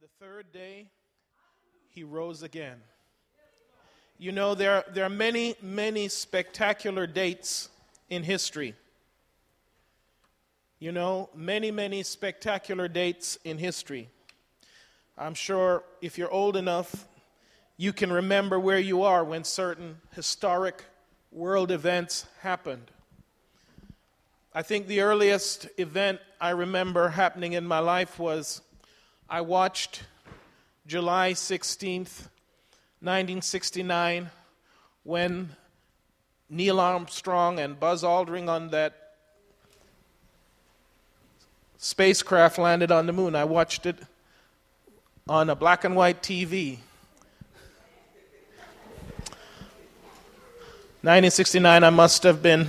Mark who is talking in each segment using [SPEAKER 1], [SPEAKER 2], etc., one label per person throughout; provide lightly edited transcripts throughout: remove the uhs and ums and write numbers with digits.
[SPEAKER 1] the third day, he rose again. You know, there are many, many spectacular dates in history. You know, many, many spectacular dates in history. I'm sure if you're old enough, you can remember where you are when certain historic world events happened. I think the earliest event I remember happening in my life was I watched July 16th, 1969, when Neil Armstrong and Buzz Aldrin on that spacecraft landed on the moon. I watched it on a black and white TV. 1969, I must have been,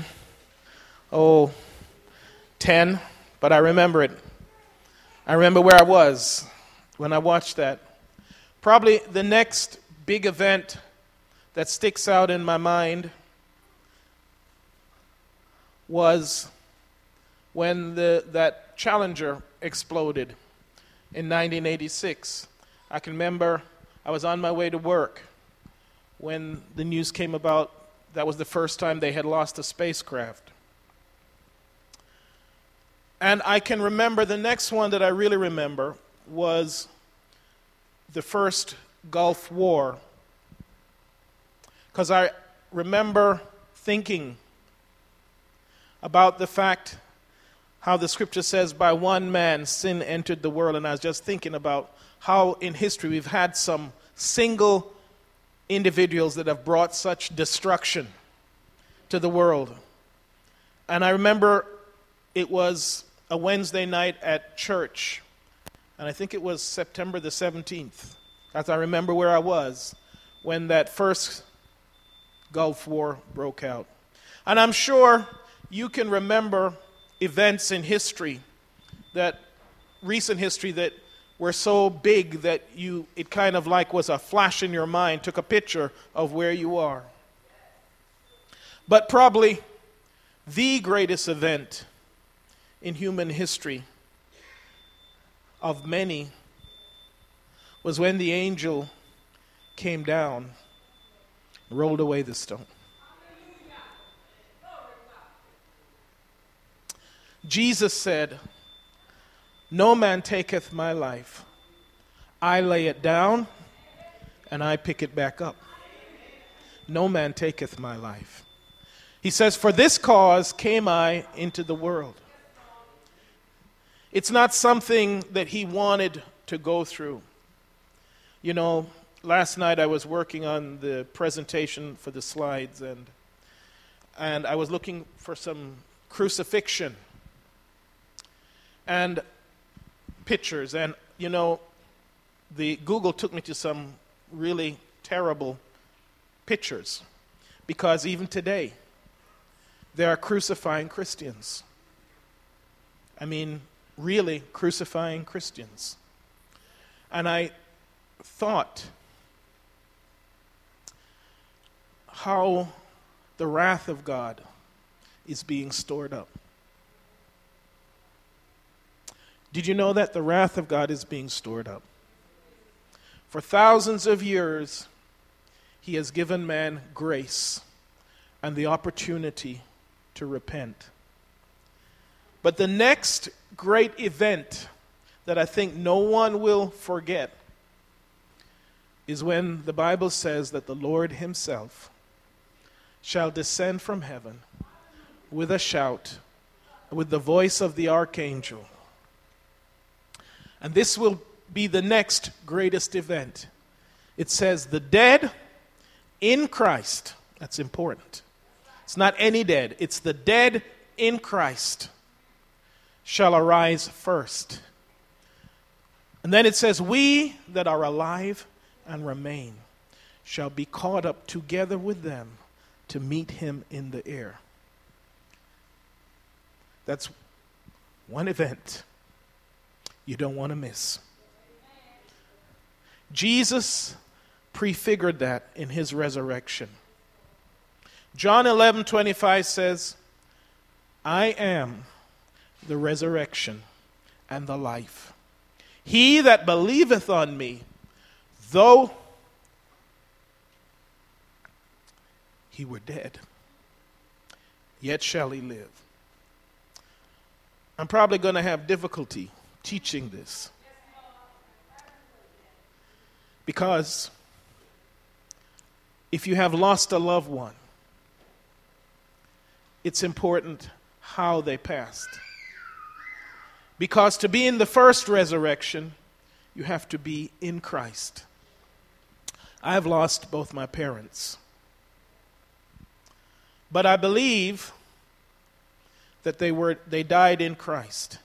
[SPEAKER 1] 10, but I remember it. I remember where I was when I watched that. Probably the next big event that sticks out in my mind was when that Challenger exploded in 1986. I can remember I was on my way to work when the news came about. That was the first time they had lost a spacecraft. And I can remember the next one that I really remember was the first Gulf War. Because I remember thinking about the fact how the scripture says, by one man sin entered the world. And I was just thinking about how in history we've had some single individuals that have brought such destruction to the world. And I remember it was a Wednesday night at church, and I think it was September the 17th, as I remember where I was when that first Gulf War broke out. And I'm sure you can remember events in history, that recent history, that were so big that it kind of like was a flash in your mind, took a picture of where you are. But probably the greatest event in human history of many was when the angel came down and rolled away the stone. Jesus said, "No man taketh my life. I lay it down and I pick it back up. No man taketh my life." He says, "For this cause came I into the world." It's not something that he wanted to go through. You know, last night I was working on the presentation for the slides, and I was looking for some crucifixion and pictures, and you know, the Google took me to some really terrible pictures, because even today there are crucifying Christians. I mean, really crucifying Christians. And I thought how the wrath of God is being stored up. Did you know that the wrath of God is being stored up? For thousands of years, he has given man grace and the opportunity to repent. But the next great event that I think no one will forget is when the Bible says that the Lord himself shall descend from heaven with a shout, with the voice of the archangel. And this will be the next greatest event. It says the dead in Christ. That's important. It's not any dead. It's the dead in Christ shall arise first. And then it says, we that are alive and remain shall be caught up together with them to meet him in the air. That's one event you don't want to miss. Jesus prefigured that in his resurrection. John 11:25 says, "I am the resurrection and the life. He that believeth on me, though he were dead, yet shall he live. I'm probably going to have difficulty teaching this, because if you have lost a loved one, it's important how they passed. Because to be in the first resurrection, you have to be in Christ. I have lost both my parents. But I believe that they died in Christ.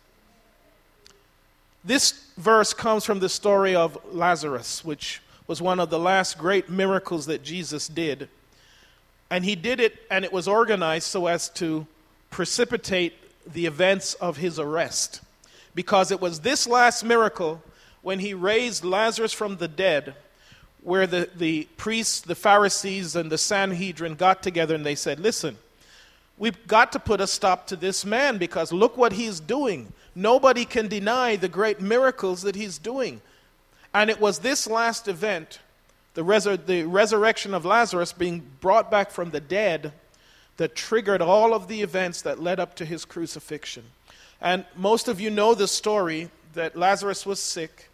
[SPEAKER 1] This verse comes from the story of Lazarus, which was one of the last great miracles that Jesus did. And he did it, and it was organized so as to precipitate the events of his arrest. Because it was this last miracle, when he raised Lazarus from the dead, where the priests, the Pharisees, and the Sanhedrin got together and they said, listen, we've got to put a stop to this man because look what he's doing. Nobody can deny the great miracles that he's doing. And it was this last event, the resurrection of Lazarus being brought back from the dead, that triggered all of the events that led up to his crucifixion. And most of you know the story that Lazarus was sick,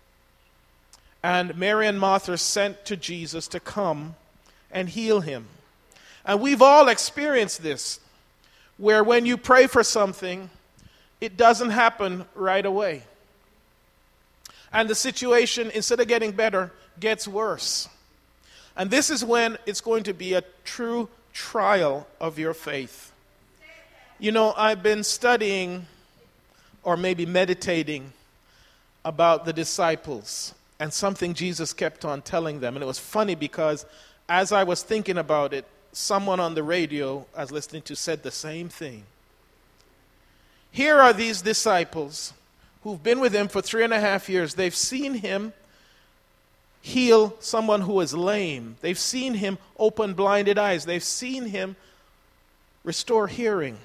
[SPEAKER 1] and Mary and Martha sent to Jesus to come and heal him. And we've all experienced this, where when you pray for something, it doesn't happen right away. And the situation, instead of getting better, gets worse. And this is when it's going to be a true trial of your faith. You know, I've been studying, or maybe meditating, about the disciples and something Jesus kept on telling them. And it was funny because as I was thinking about it, someone on the radio I was listening to said the same thing. Here are these disciples who've been with him for 3.5 years. They've seen him heal someone who is lame. They've seen him open blinded eyes. They've seen him restore hearing.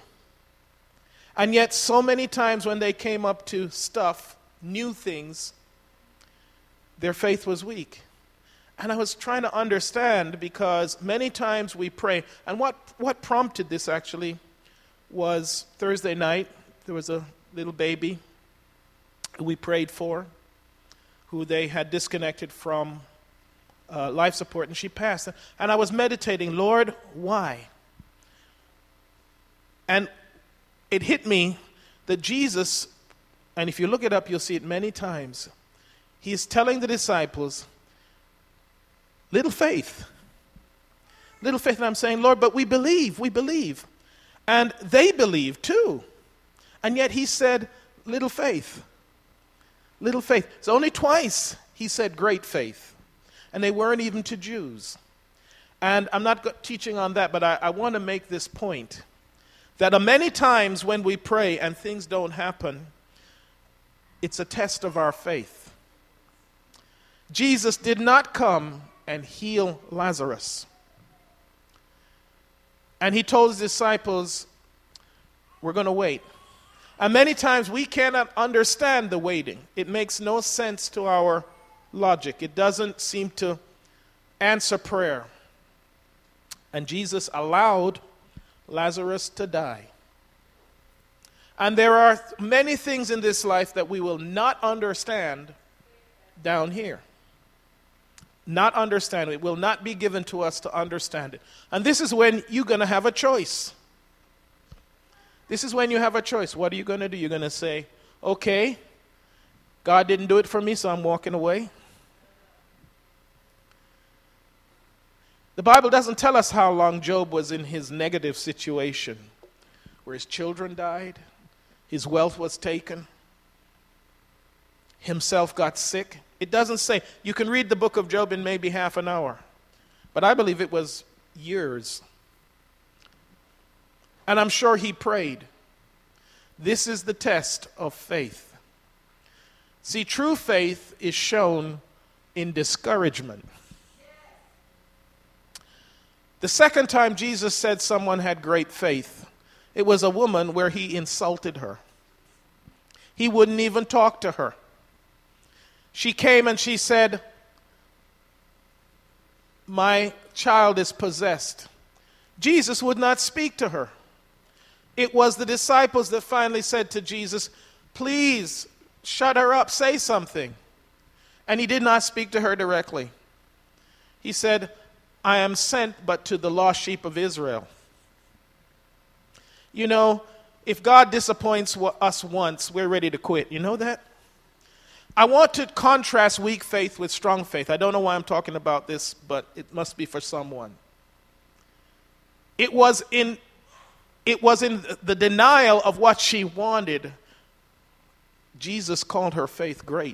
[SPEAKER 1] And yet so many times when they came up to stuff, new things, their faith was weak. And I was trying to understand, because many times we pray, and what prompted this actually was Thursday night. There was a little baby who we prayed for, who they had disconnected from life support, and she passed. And I was meditating, Lord, why? And it hit me that Jesus, and if you look it up, you'll see it many times, he's telling the disciples, little faith. Little faith. And I'm saying, Lord, but we believe. And they believe too. And yet he said, little faith. Little faith. It's only twice he said great faith. And they weren't even to Jews. And I'm not teaching on that, but I want to make this point. That many times when we pray and things don't happen, it's a test of our faith. Jesus did not come and heal Lazarus. And he told his disciples, we're going to wait. And many times we cannot understand the waiting. It makes no sense to our logic. It doesn't seem to answer prayer. And Jesus allowed Lazarus to die. And there are many things in this life that we will not understand down here. Not understand. It will not be given to us to understand it. And this is when you're going to have a choice. This is when you have a choice. What are you going to do? You're going to say, okay, God didn't do it for me, so I'm walking away. The Bible doesn't tell us how long Job was in his negative situation, where his children died, his wealth was taken, himself got sick. It doesn't say. You can read the book of Job in maybe half an hour, but I believe it was years. And I'm sure he prayed. This is the test of faith. See, true faith is shown in discouragement. The second time Jesus said someone had great faith, it was a woman where he insulted her. He wouldn't even talk to her. She came and she said, "My child is possessed." Jesus would not speak to her. It was the disciples that finally said to Jesus, "Please, shut her up, say something." And he did not speak to her directly. He said, "I am sent but to the lost sheep of Israel." You know, if God disappoints us once, we're ready to quit. You know that? I want to contrast weak faith with strong faith. I don't know why I'm talking about this, but it must be for someone. It was in the denial of what she wanted, Jesus called her faith great.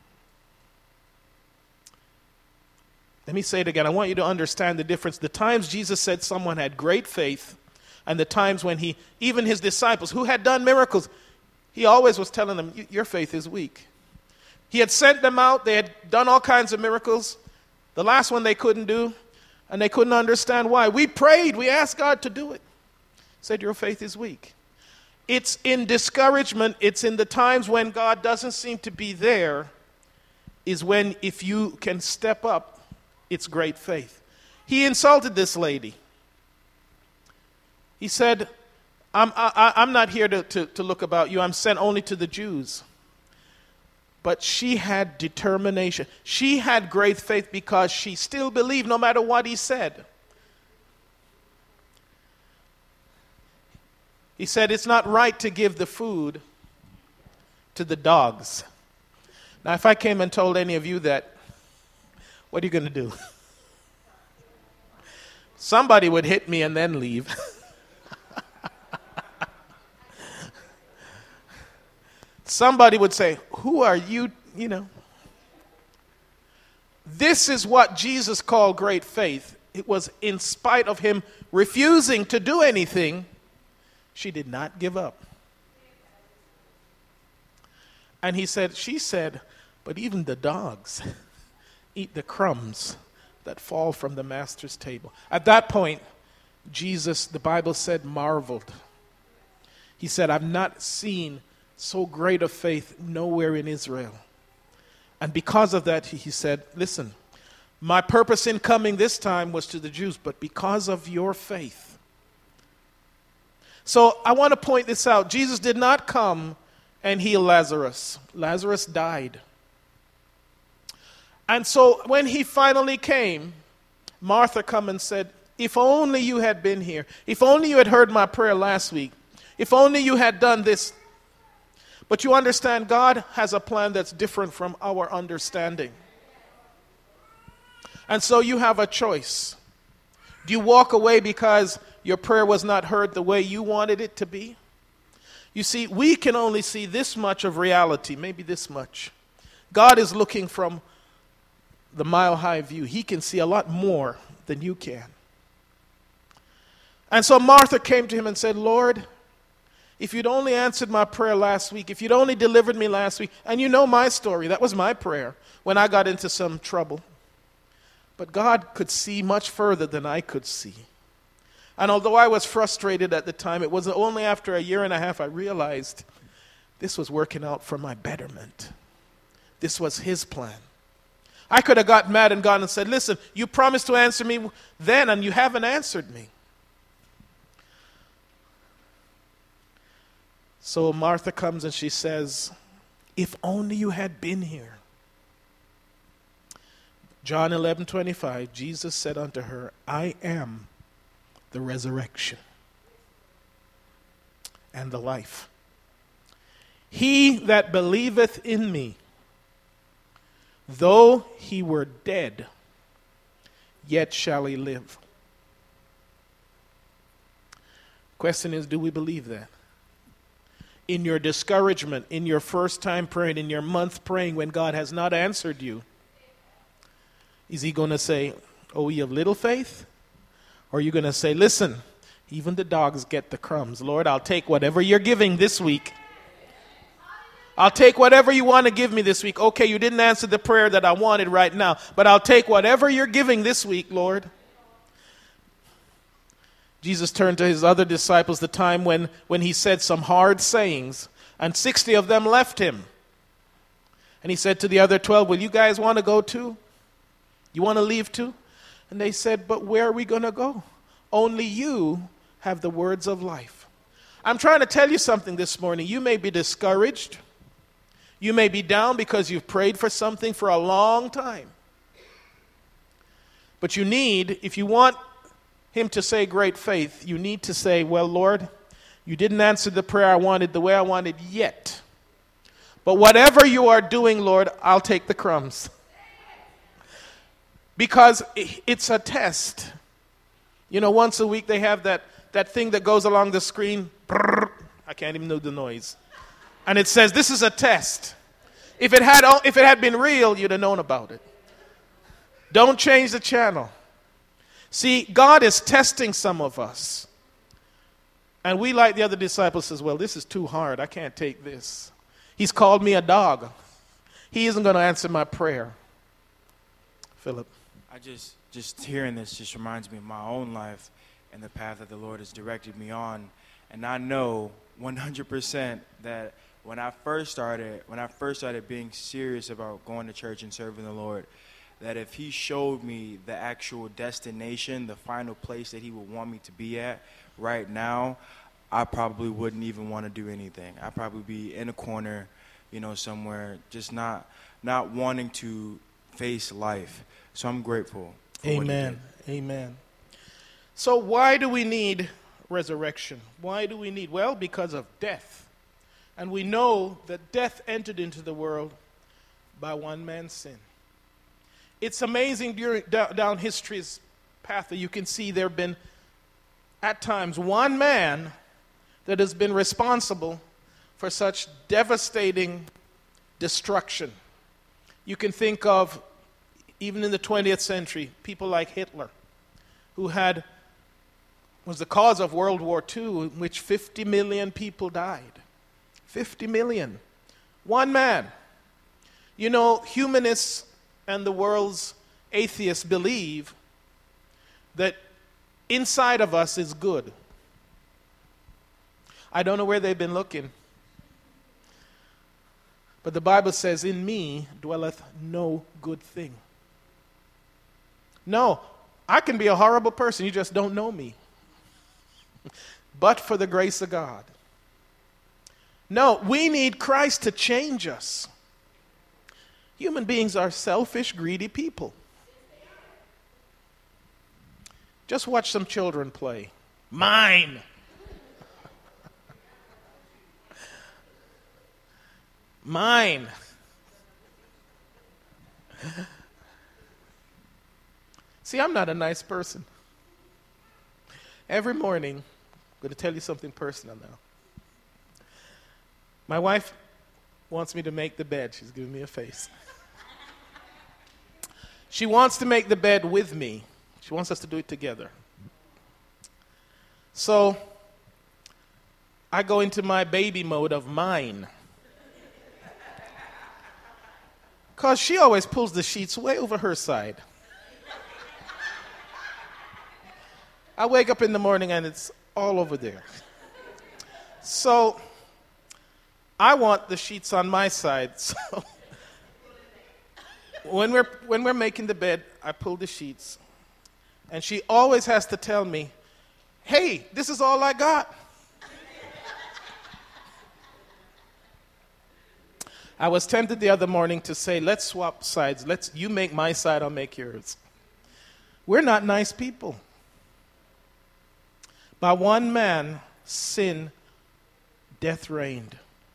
[SPEAKER 1] Let me say it again. I want you to understand the difference. The times Jesus said someone had great faith, and the times when even his disciples who had done miracles, he always was telling them, "Your faith is weak." He had sent them out. They had done all kinds of miracles. The last one they couldn't do, and they couldn't understand why. We prayed. We asked God to do it. He said, "Your faith is weak." It's in discouragement. It's in the times when God doesn't seem to be there is when, if you can step up, it's great faith. He insulted this lady. He said, I'm not here to look about you. I'm sent only to the Jews. But she had determination. She had great faith because she still believed no matter what he said. He said, "It's not right to give the food to the dogs." Now, if I came and told any of you that, what are you going to do? Somebody would hit me and then leave. Somebody would say, "Who are you?" You know. This is what Jesus called great faith. It was in spite of him refusing to do anything, she did not give up. And she said, "But even the dogs eat the crumbs that fall from the master's table." At that point, Jesus, the Bible said, marveled. He said, "I've not seen so great a faith nowhere in Israel." And because of that, he said, "Listen, my purpose in coming this time was to the Jews, but because of your faith." So I want to point this out. Jesus did not come and heal Lazarus. Lazarus died. And so when he finally came, Martha came and said, "If only you had been here. If only you had heard my prayer last week. If only you had done this." But you understand, God has a plan that's different from our understanding. And so you have a choice. Do you walk away because your prayer was not heard the way you wanted it to be? You see, we can only see this much of reality, maybe this much. God is looking from the mile-high view. He can see a lot more than you can. And so Martha came to him and said, "Lord, if you'd only answered my prayer last week, if you'd only delivered me last week," and you know my story, that was my prayer when I got into some trouble. But God could see much further than I could see. And although I was frustrated at the time, it was only after a year and a half I realized this was working out for my betterment. This was his plan. I could have got mad and gone and said, "Listen, you promised to answer me then and you haven't answered me." So Martha comes and she says, "If only you had been here." John 11:25, Jesus said unto her, "I am the resurrection and the life. He that believeth in me, though he were dead, yet shall he live." Question is, do we believe that? In your discouragement, in your first time praying, in your month praying when God has not answered you, is he going to say, "Oh, you have little faith"? Or are you going to say, "Listen, even the dogs get the crumbs. Lord, I'll take whatever you're giving this week. I'll take whatever you want to give me this week. Okay, you didn't answer the prayer that I wanted right now, but I'll take whatever you're giving this week, Lord." Jesus turned to his other disciples the time when he said some hard sayings, and 60 of them left him. And he said to the other 12, will you guys want to go too? You want to leave too? And they said, but where are we going to go? Only you have the words of life. I'm trying to tell you something this morning. You may be discouraged. You may be down because you've prayed for something for a long time. But you need, if you want him to say great faith, you need to say, well, Lord, you didn't answer the prayer I wanted the way I wanted yet. But whatever you are doing, Lord, I'll take the crumbs. Because it's a test. You know, once a week they have that thing that goes along the screen. Brrr, I can't even know the noise. And it says, this is a test. If it had been real, you'd have known about it. Don't change the channel. See, God is testing some of us. And we, like the other disciples, says, well, this is too hard. I can't take this. He's called me a dog. He isn't going to answer my prayer. Philip.
[SPEAKER 2] I just hearing this just reminds me of my own life and the path that the Lord has directed me on. And I know 100% that when I first started being serious about going to church and serving the Lord, that if he showed me the actual destination, the final place that he would want me to be at right now, I probably wouldn't even want to do anything. I'd probably be in a corner, somewhere, just not wanting to face life. So I'm grateful for
[SPEAKER 1] Amen. Amen. So why do we need resurrection? Why do we need? Well, because of death. And we know that death entered into the world by one man's sin. It's amazing down history's path that you can see there have been, at times, one man that has been responsible for such devastating destruction. You can think of, even in the 20th century, people like Hitler, who was the cause of World War II, in which 50 million people died. 50 million. One man. You know, humanists and the world's atheists believe that inside of us is good. I don't know where they've been looking. But the Bible says, in me dwelleth no good thing. No, I can be a horrible person. You just don't know me. But for the grace of God. No, we need Christ to change us. Human beings are selfish, greedy people. Just watch some children play. Mine. Mine. See, I'm not a nice person. Every morning, I'm going to tell you something personal now. My wife wants me to make the bed. She's giving me a face. She wants to make the bed with me. She wants us to do it together. So I go into my baby mode of mine. Because she always pulls the sheets way over her side. I wake up in the morning and it's all over there. So I want the sheets on my side. So when we're making the bed, I pull the sheets. And she always has to tell me, hey, this is all I got. I was tempted the other morning to say, let's swap sides. You make my side, I'll make yours. We're not nice people. By one man, sin, death reigned.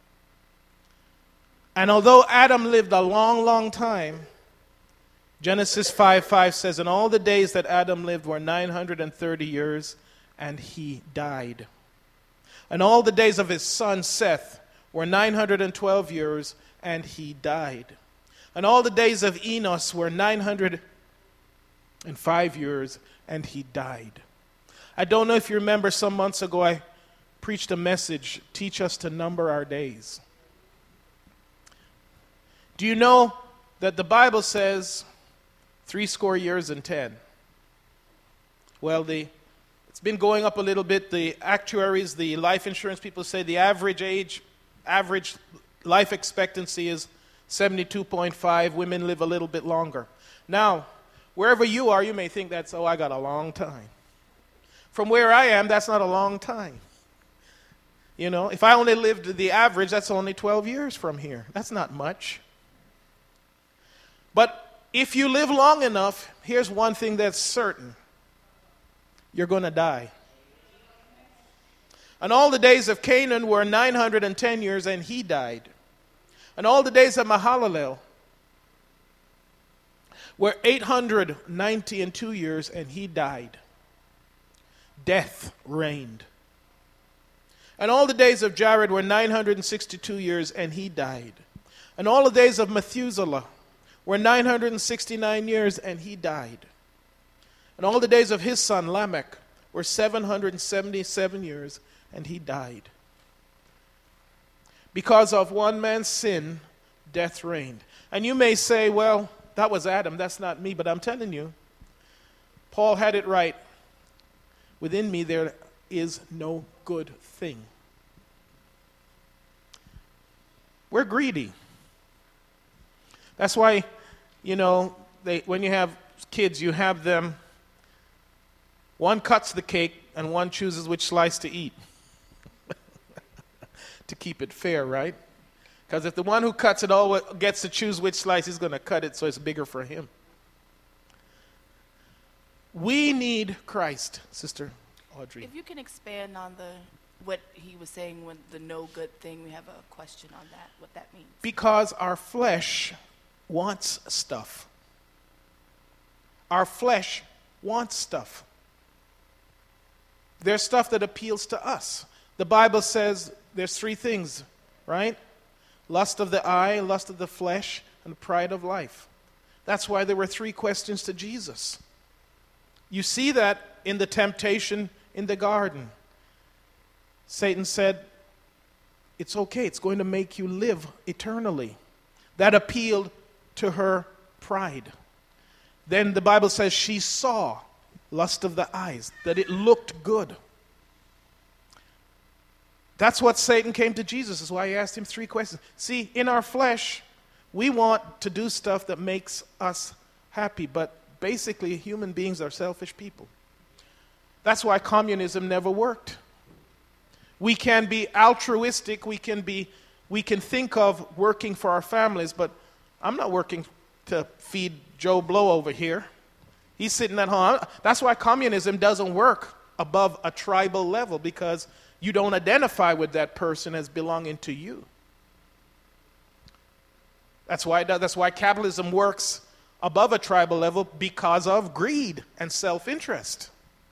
[SPEAKER 1] And although Adam lived a long, long time, Genesis 5:5 says, and all the days that Adam lived were 930 years, and he died. And all the days of his son Seth were 912 years, and he died. And all the days of Enos were 905 years, and he died. I don't know if you remember, some months ago I preached a message, teach us to number our days. Do you know that the Bible says 70 years and 10? Well, it's been going up a little bit. The actuaries, the life insurance people say the average life expectancy is 72.5. Women live a little bit longer. Now, wherever you are, you may think that's, oh, I got a long time. From where I am, that's not a long time. You know, if I only lived the average, that's only 12 years from here. That's not much. But if you live long enough, here's one thing that's certain. You're going to die. And all the days of Canaan were 910 years, and he died. And all the days of Mahalalel were 892 years, and he died. Death reigned. And all the days of Jared were 962 years, and he died. And all the days of Methuselah were 969 years, and he died. And all the days of his son Lamech were 777 years, and he died. Because of one man's sin, death reigned. And you may say, well, that was Adam, that's not me. But I'm telling you, Paul had it right. Within me there is no good thing. We're greedy. That's why, when you have kids, you have them, one cuts the cake and one chooses which slice to eat. To keep it fair, right? Because if the one who cuts it all gets to choose which slice, he's going to cut it so it's bigger for him. We need Christ, Sister Audrey.
[SPEAKER 3] If you can expand on what he was saying with the no good thing, we have a question on that, what that means.
[SPEAKER 1] Because our flesh wants stuff. Our flesh wants stuff. There's stuff that appeals to us. The Bible says there's three things, right? Lust of the eye, lust of the flesh, and pride of life. That's why there were three questions to Jesus. You see that in the temptation in the garden. Satan said, it's okay, it's going to make you live eternally. That appealed to her pride. Then the Bible says she saw lust of the eyes, that it looked good. That's what Satan came to Jesus. That's why he asked him three questions. See, in our flesh, we want to do stuff that makes us happy, but basically human beings are selfish people. That's why communism never worked. We can be altruistic, we can think of working for our families, but I'm not working to feed Joe Blow over here. He's sitting at home. That's why communism doesn't work above a tribal level, because you don't identify with that person as belonging to you. That's why capitalism works above a tribal level, because of greed and self-interest.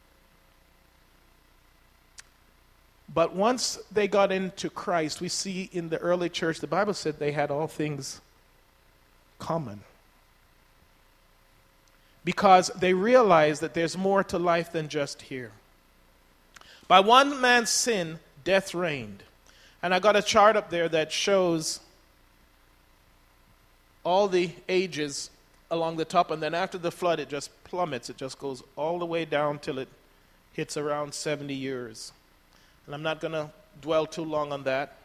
[SPEAKER 1] But once they got into Christ, we see in the early church, the Bible said they had all things common. Because they realized that there's more to life than just here. By one man's sin, death reigned. And I got a chart up there that shows all the ages along the top, and then after the flood, it just plummets. It just goes all the way down till it hits around 70 years. And I'm not going to dwell too long on that.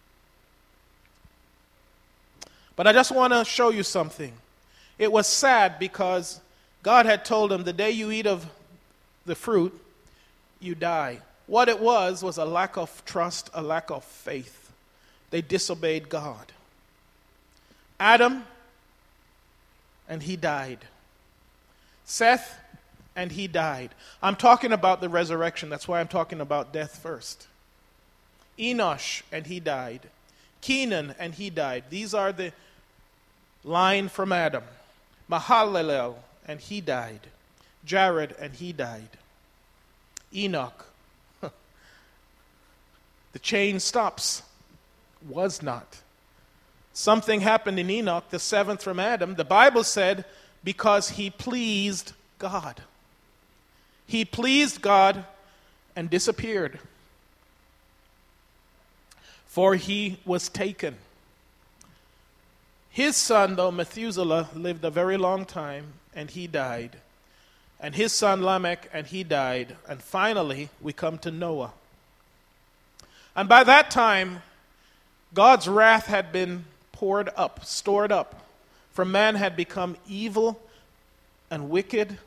[SPEAKER 1] But I just want to show you something. It was sad because God had told them, the day you eat of the fruit, you die. What it was a lack of trust, a lack of faith. They disobeyed God. Adam, and he died. Seth, and he died. I'm talking about the resurrection. That's why I'm talking about death first. Enosh, and he died. Kenan, and he died. These are the line from Adam. Mahalalel, and he died. Jared, and he died. Enoch. The chain stops. Was not. Something happened in Enoch, the seventh from Adam. The Bible said, because he pleased God. He pleased God and disappeared. For he was taken. His son, though, Methuselah, lived a very long time, and he died. And his son Lamech, and he died. And finally, we come to Noah. And by that time, God's wrath had been poured up, stored up. For man had become evil and wicked.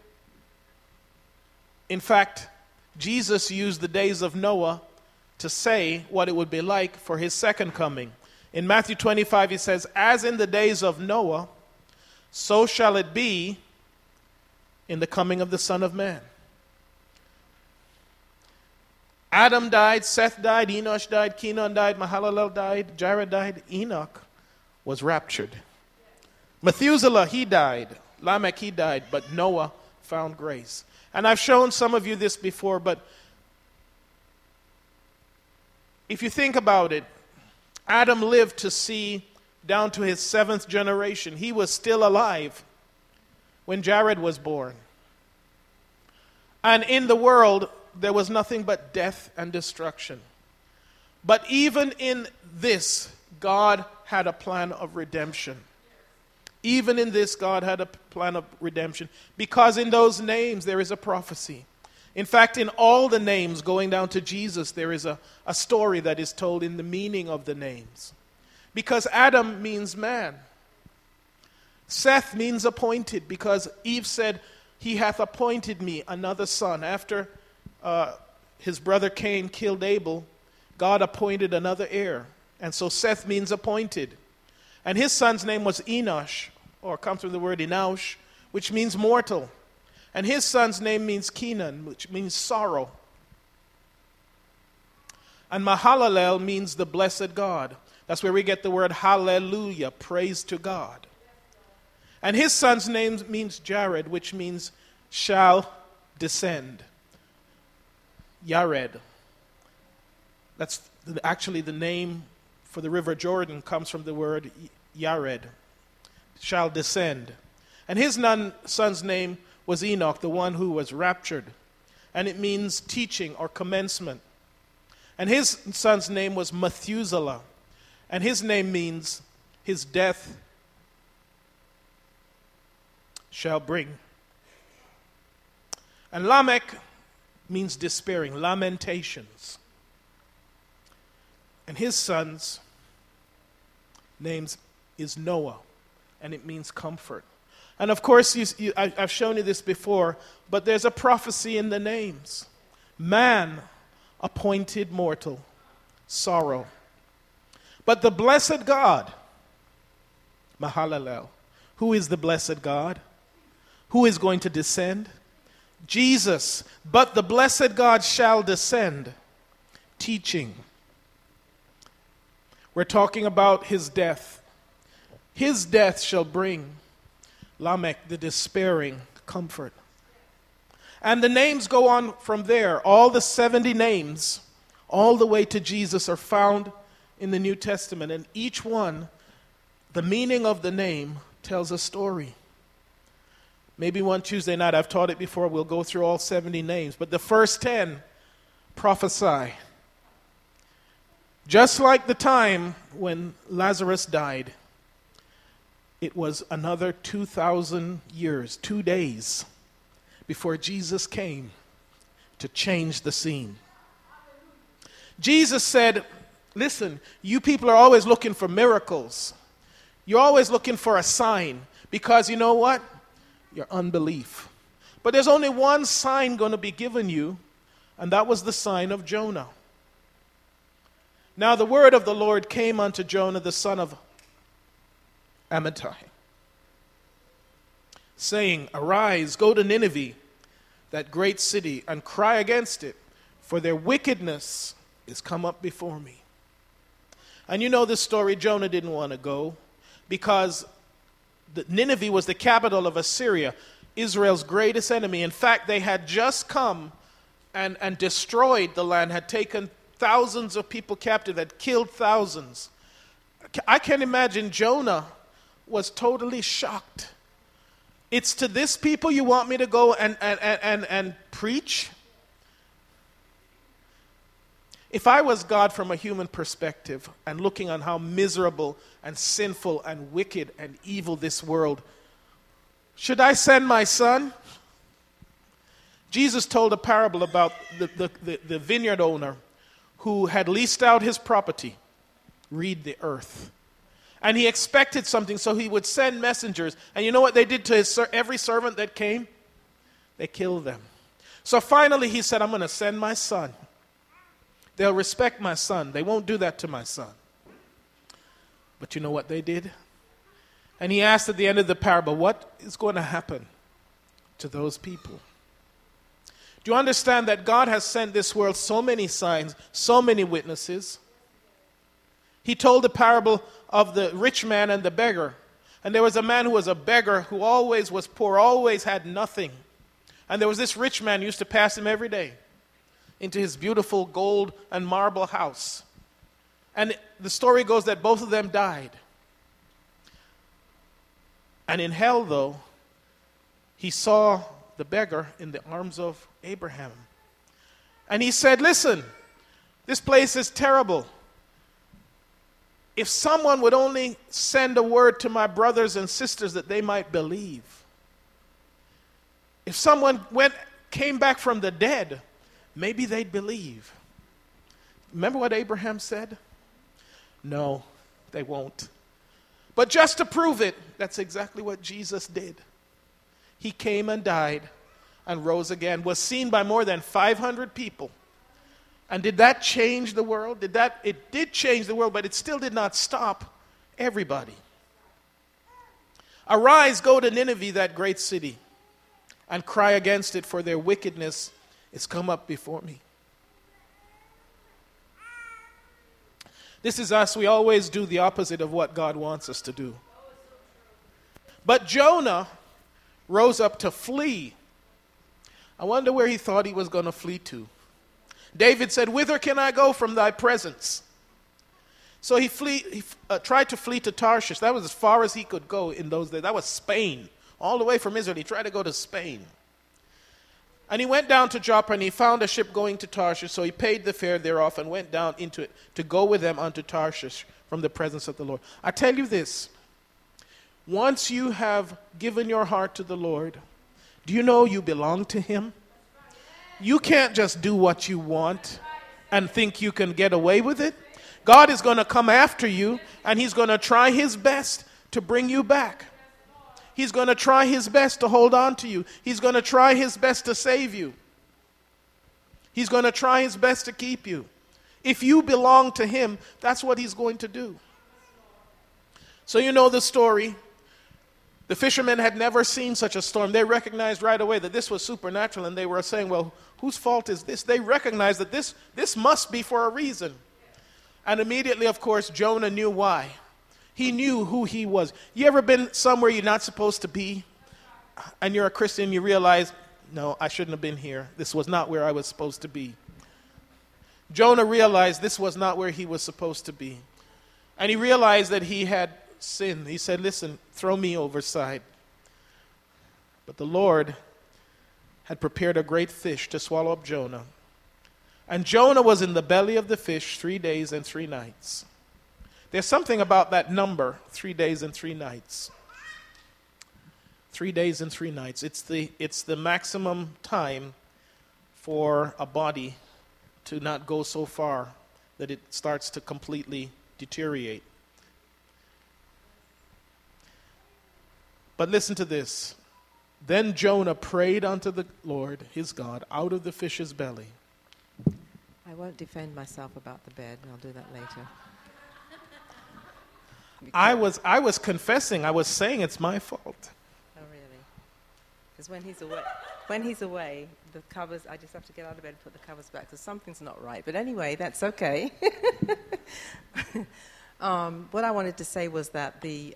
[SPEAKER 1] In fact, Jesus used the days of Noah to say what it would be like for his second coming. In Matthew 25, he says, as in the days of Noah, so shall it be in the coming of the Son of Man. Adam died, Seth died, Enosh died, Kenan died, Mahalalel died, Jared died, Enoch was raptured. Methuselah, he died. Lamech, he died, but Noah found grace. And I've shown some of you this before, but if you think about it, Adam lived to see down to his 7th generation. He was still alive when Jared was born. And in the world, there was nothing but death and destruction. But even in this, God had a plan of redemption. Even in this, God had a plan of redemption. Because in those names, there is a prophecy. In fact, in all the names going down to Jesus, there is a story that is told in the meaning of the names. Because Adam means man. Seth means appointed, because Eve said, he hath appointed me another son. After his brother Cain killed Abel, God appointed another heir. And so Seth means appointed. And his son's name was Enosh, or comes from the word Enosh, which means mortal. And his son's name means Kenan, which means sorrow. And Mahalalel means the blessed God. That's where we get the word hallelujah, praise to God. And his son's name means Jared, which means shall descend. Yared. That's actually the name for the river Jordan comes from the word Yared, shall descend. And his son's name was Enoch, the one who was raptured. And it means teaching or commencement. And his son's name was Methuselah. And his name means his death shall bring. And Lamech means despairing, lamentations. And his son's name is Noah, and it means comfort. And of course, I've shown you this before, but there's a prophecy in the names. Man, appointed mortal, sorrow. But the blessed God, Mahalalel, who is the blessed God? Who is going to descend? Jesus. But the blessed God shall descend, teaching. We're talking about his death. His death shall bring Lamech, the despairing, comfort. And the names go on from there. All the 70 names, all the way to Jesus, are found in the New Testament. And each one, the meaning of the name tells a story. Maybe one Tuesday night, I've taught it before, we'll go through all 70 names. But the first 10 prophesy. Just like the time when Lazarus died, it was another 2,000 years, 2 days, before Jesus came to change the scene. Jesus said, listen, you people are always looking for miracles. You're always looking for a sign, because you know what? Your unbelief. But there's only one sign going to be given you, and that was the sign of Jonah. Now the word of the Lord came unto Jonah, the son of Amittai, saying, arise, go to Nineveh, that great city, and cry against it, for their wickedness is come up before me. And you know this story, Jonah didn't want to go, because Nineveh was the capital of Assyria, Israel's greatest enemy. In fact, they had just come and destroyed the land, had taken thousands of people captive, had killed thousands. I can imagine Jonah was totally shocked. It's to this people you want me to go and preach? If I was God from a human perspective and looking on how miserable and sinful and wicked and evil this world, should I send my son? Jesus told a parable about the vineyard owner who had leased out his property, read the earth. And he expected something, so he would send messengers. And you know what they did to every servant that came? They killed them. So finally he said, I'm going to send my son. They'll respect my son. They won't do that to my son. But you know what they did? And he asked at the end of the parable, what is going to happen to those people? Do you understand that God has sent this world so many signs, so many witnesses? He told the parable of the rich man and the beggar. And there was a man who was a beggar who always was poor, always had nothing. And there was this rich man who used to pass him every day into his beautiful gold and marble house. And the story goes that both of them died. And in hell, though, he saw the beggar in the arms of Abraham. And he said, listen, this place is terrible. If someone would only send a word to my brothers and sisters that they might believe. If someone came back from the dead, maybe they'd believe. Remember what Abraham said? No, they won't. But just to prove it, that's exactly what Jesus did. He came and died and rose again, was seen by more than 500 people. And did that change the world? It did change the world, but it still did not stop everybody. Arise, go to Nineveh, that great city, and cry against it, for their wickedness is come up before me. This is us. We always do the opposite of what God wants us to do. But Jonah rose up to flee. I wonder where he thought he was going to flee to. David said, whither can I go from thy presence? So he tried to flee to Tarshish. That was as far as he could go in those days. That was Spain. All the way from Israel, he tried to go to Spain. And he went down to Joppa, and he found a ship going to Tarshish, so he paid the fare thereof and went down into it to go with them unto Tarshish from the presence of the Lord. I tell you this, once you have given your heart to the Lord, do you know you belong to him? You can't just do what you want and think you can get away with it. God is going to come after you, and he's going to try his best to bring you back. He's going to try his best to hold on to you. He's going to try his best to save you. He's going to try his best to keep you. If you belong to him, that's what he's going to do. So you know the story. The fishermen had never seen such a storm. They recognized right away that this was supernatural, and they were saying, well, whose fault is this? They recognized that this must be for a reason. And immediately, of course, Jonah knew why. He knew who he was. You ever been somewhere you're not supposed to be, and you're a Christian, you realize, no, I shouldn't have been here. This was not where I was supposed to be. Jonah realized this was not where he was supposed to be. And he realized that he had sinned. He said, listen, throw me overside. But the Lord had prepared a great fish to swallow up Jonah. And Jonah was in the belly of the fish 3 days and 3 nights. There's something about that number, 3 days and 3 nights. 3 days and 3 nights. It's the maximum time for a body to not go so far that it starts to completely deteriorate. But listen to this. Then Jonah prayed unto the Lord, his God, out of the fish's belly.
[SPEAKER 4] I won't defend myself about the bed. I'll do that later.
[SPEAKER 1] I was confessing. I was saying it's my fault.
[SPEAKER 4] Oh, really? Because when he's away, the covers, I just have to get out of bed and put the covers back because something's not right. But anyway, that's okay. What I wanted to say was that the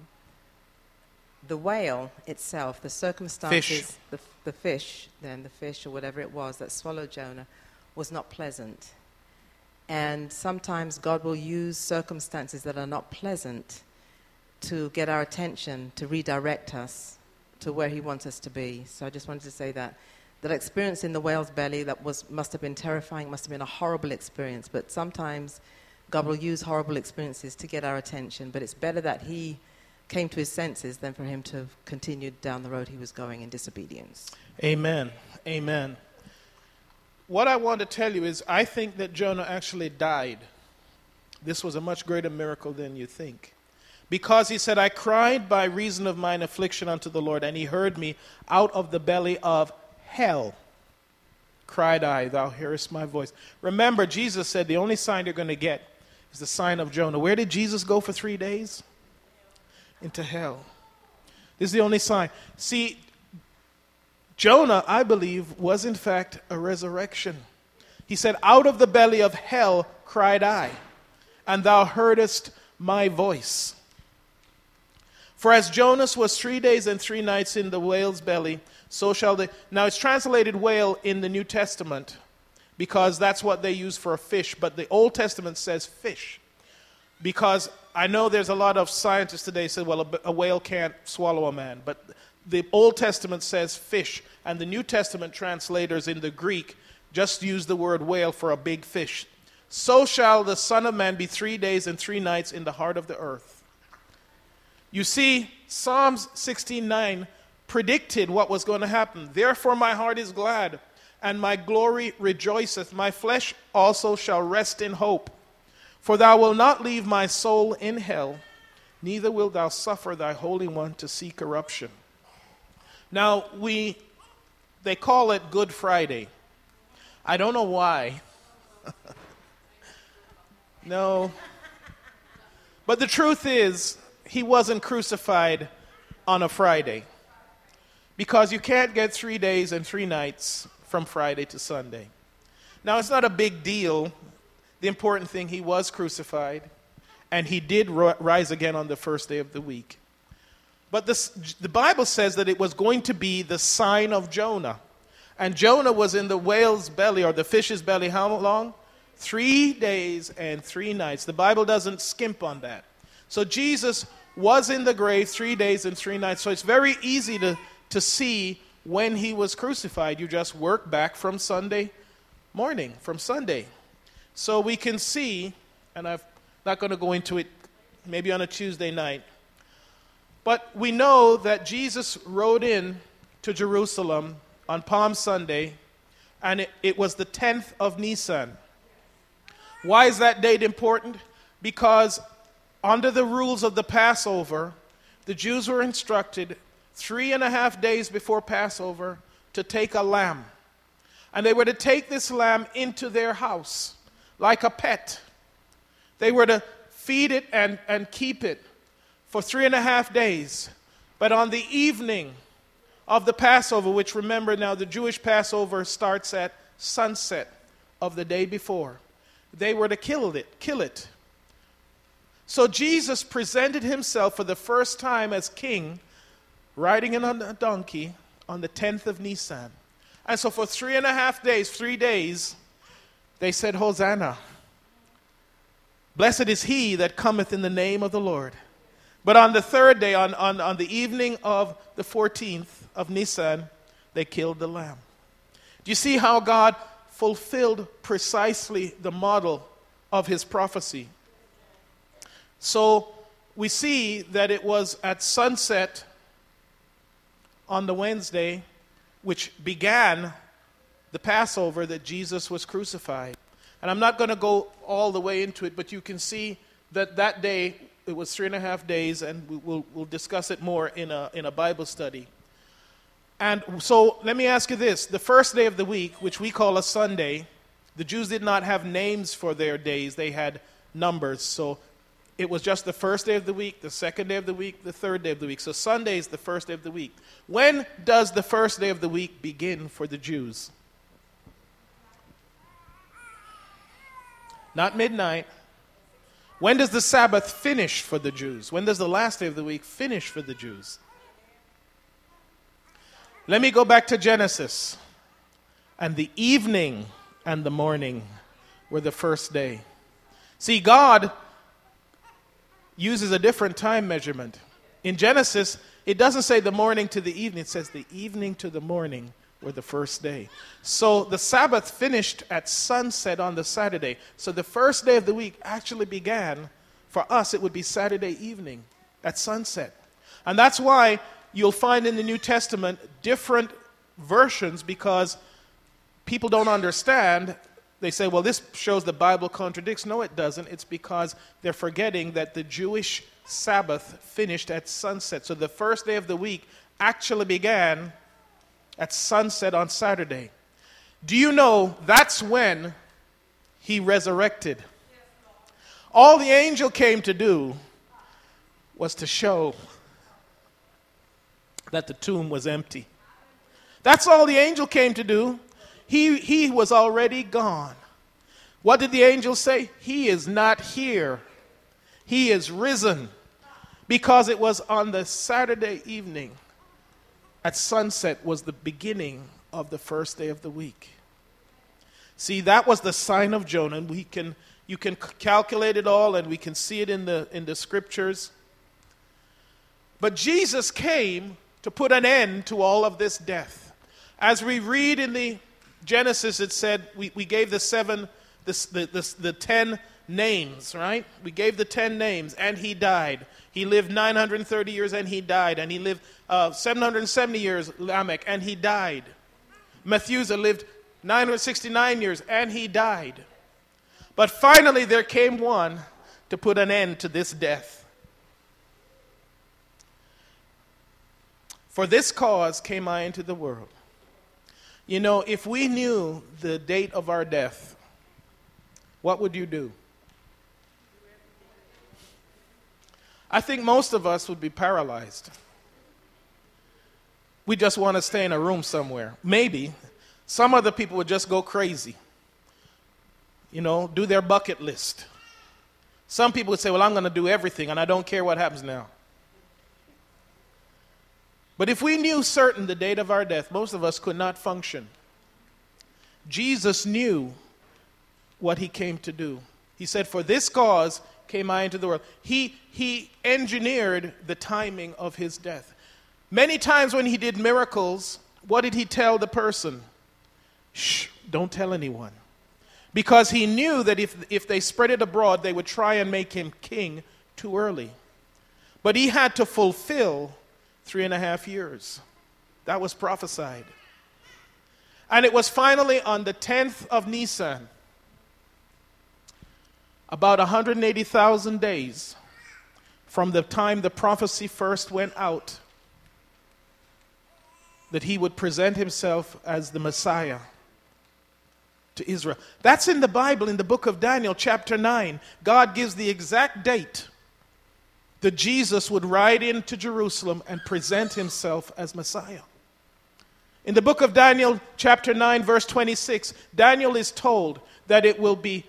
[SPEAKER 4] whale itself, the circumstances, the fish or whatever it was that swallowed Jonah, was not pleasant. And sometimes God will use circumstances that are not pleasant to get our attention, to redirect us to where he wants us to be. So I just wanted to say that experience in the whale's belly must have been terrifying, must have been a horrible experience. But sometimes God will use horrible experiences to get our attention. But it's better that he came to his senses than for him to have continued down the road he was going in disobedience.
[SPEAKER 1] Amen. Amen. What I want to tell you is I think that Jonah actually died. This was a much greater miracle than you think. Because he said, I cried by reason of mine affliction unto the Lord, and he heard me. Out of the belly of hell cried I, thou hearest my voice. Remember, Jesus said the only sign you're going to get is the sign of Jonah. Where did Jesus go for 3 days? Into hell. This is the only sign. See, Jonah, I believe, was in fact a resurrection. He said, out of the belly of hell cried I, and thou heardest my voice. For as Jonas was 3 days and 3 nights in the whale's belly, so shall they. Now it's translated whale in the New Testament because that's what they use for a fish, but the Old Testament says fish. Because I know there's a lot of scientists today who say, well, a whale can't swallow a man, but the Old Testament says fish, and the New Testament translators in the Greek just use the word whale for a big fish. So shall the Son of Man be 3 days and 3 nights in the heart of the earth. You see, Psalms 16:9 predicted what was going to happen. Therefore my heart is glad, and my glory rejoiceth. My flesh also shall rest in hope. For thou wilt not leave my soul in hell, neither wilt thou suffer thy Holy One to see corruption. Now, they call it Good Friday. I don't know why. No. But the truth is, he wasn't crucified on a Friday. Because you can't get 3 days and 3 nights from Friday to Sunday. Now, it's not a big deal. The important thing, he was crucified, and he did rise again on the first day of the week. But the Bible says that it was going to be the sign of Jonah. And Jonah was in the whale's belly, or the fish's belly, how long? 3 days and 3 nights. The Bible doesn't skimp on that. So Jesus was in the grave 3 days and 3 nights. So it's very easy to see when he was crucified. You just work back from Sunday morning, from Sunday. So we can see, and I'm not going to go into it maybe on a Tuesday night, but we know that Jesus rode in to Jerusalem on Palm Sunday, and it was the 10th of Nisan. Why is that date important? Because under the rules of the Passover, the Jews were instructed 3.5 days before Passover to take a lamb. And they were to take this lamb into their house like a pet. They were to feed it and keep it for 3.5 days. But on the evening of the Passover, which remember now the Jewish Passover starts at sunset of the day before, they were to kill it. So Jesus presented himself for the first time as king, riding in on a donkey on the 10th of Nisan. And so for 3.5 days, 3 days, they said, Hosanna. Blessed is he that cometh in the name of the Lord. But on the third day, on the evening of the 14th of Nisan, they killed the lamb. Do you see how God fulfilled precisely the model of his prophecy? So we see that it was at sunset on the Wednesday, which began the Passover, that Jesus was crucified. And I'm not going to go all the way into it, but you can see that day, it was 3.5 days, and we'll discuss it more in a Bible study. And so let me ask you this. The first day of the week, which we call a Sunday, the Jews did not have names for their days. They had numbers. So it was just the first day of the week, the second day of the week, the third day of the week. So Sunday is the first day of the week. When does the first day of the week begin for the Jews? Not midnight. When does the Sabbath finish for the Jews? When does the last day of the week finish for the Jews? Let me go back to Genesis. And the evening and the morning were the first day. See, God uses a different time measurement. In Genesis, it doesn't say the morning to the evening. It says the evening to the morning were the first day. So the Sabbath finished at sunset on the Saturday. So the first day of the week actually began, for us it would be Saturday evening at sunset. And that's why you'll find in the New Testament different versions, because people don't understand they say, well, this shows the Bible contradicts. No, it doesn't. It's because they're forgetting that the Jewish Sabbath finished at sunset. So the first day of the week actually began at sunset on Saturday. Do you know that's when he resurrected? All the angel came to do was to show that the tomb was empty. That's all the angel came to do. He was already gone. What did the angel say? He is not here. He is risen. Because it was on the Saturday evening at sunset was the beginning of the first day of the week. See, that was the sign of Jonah. And you can calculate it all, and we can see it in the scriptures. But Jesus came to put an end to all of this death. As we read in the Genesis, it said we gave the 10 names, right? We gave the 10 names, and he died. He lived 930 years, and he died. And he lived 770 years, Lamech, and he died. Methuselah lived 969 years, and he died. But finally, there came one to put an end to this death. For this cause came I into the world. You know, if we knew the date of our death, what would you do? I think most of us would be paralyzed. We just want to stay in a room somewhere. Maybe some other people would just go crazy. You know, do their bucket list. Some people would say, well, I'm going to do everything and I don't care what happens now. But if we knew certain the date of our death, most of us could not function. Jesus knew what he came to do. He said, for this cause came I into the world. He engineered the timing of his death. Many times when he did miracles, what did he tell the person? Shh, don't tell anyone. Because he knew that if they spread it abroad, they would try and make him king too early. But he had to fulfill 3.5 years. That was prophesied. And it was finally on the 10th of Nisan, about 180,000 days from the time the prophecy first went out, that he would present himself as the Messiah to Israel. That's in the Bible, in the book of Daniel, chapter 9. God gives the exact date that Jesus would ride into Jerusalem and present himself as Messiah. In the book of Daniel, chapter 9, verse 26, Daniel is told that it will be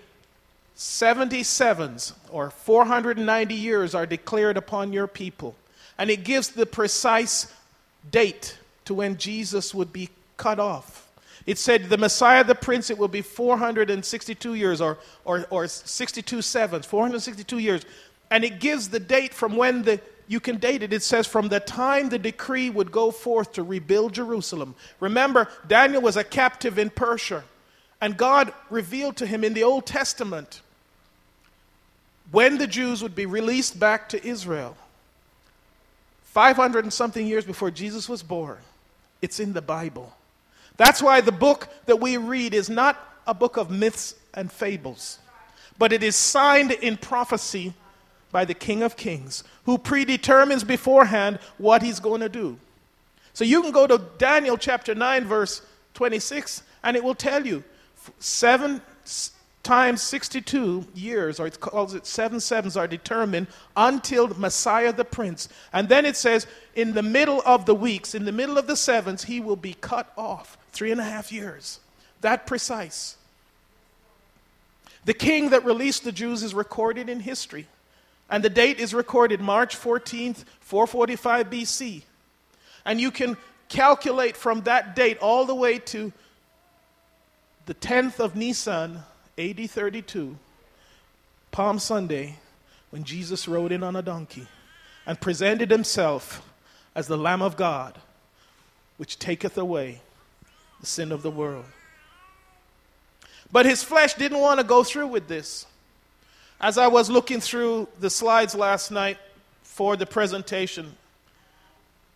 [SPEAKER 1] 77s, or 490 years are declared upon your people. And it gives the precise date to when Jesus would be cut off. It said the Messiah, the Prince, it will be 462 years, or 62 sevens, 462 years. And it gives the date from when you can date it. It says from the time the decree would go forth to rebuild Jerusalem. Remember, Daniel was a captive in Persia. And God revealed to him in the Old Testament when the Jews would be released back to Israel. 500 and something years before Jesus was born. It's in the Bible. That's why the book that we read is not a book of myths and fables, but it is signed in prophecy by the King of Kings, who predetermines beforehand what he's going to do. So you can go to Daniel chapter 9, verse 26, and it will tell you 7 times 62 years, or it calls it 7 sevens, are determined until Messiah the Prince. And then it says, in the middle of the weeks, in the middle of the sevens, he will be cut off. 3.5 years. That precise. The king that released the Jews is recorded in history. And the date is recorded March 14th, 445 BC. And you can calculate from that date all the way to the 10th of Nisan, AD 32, Palm Sunday, when Jesus rode in on a donkey and presented himself as the Lamb of God, which taketh away the sin of the world. But his flesh didn't want to go through with this. As I was looking through the slides last night for the presentation,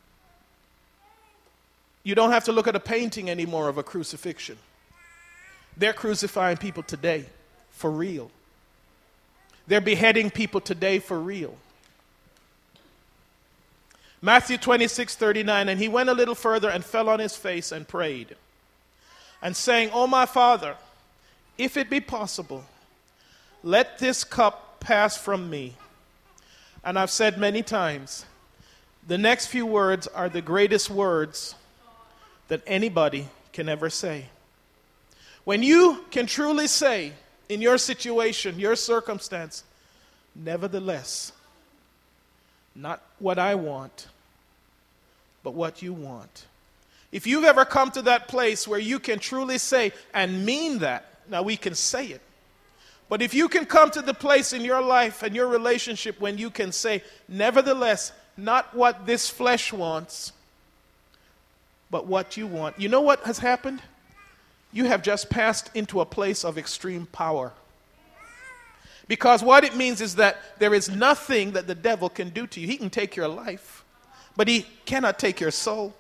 [SPEAKER 1] you don't have to look at a painting anymore of a crucifixion. They're crucifying people today for real. They're beheading people today for real. Matthew 26:39, and he went a little further and fell on his face and prayed, and saying, "O my Father, if it be possible, let this cup pass from me." And I've said many times, the next few words are the greatest words that anybody can ever say. When you can truly say in your situation, your circumstance, nevertheless, not what I want, but what you want. If you've ever come to that place where you can truly say and mean that, now we can say it. But if you can come to the place in your life and your relationship when you can say, nevertheless, not what this flesh wants, but what you want. You know what has happened? You have just passed into a place of extreme power. Because what it means is that there is nothing that the devil can do to you. He can take your life, but he cannot take your soul.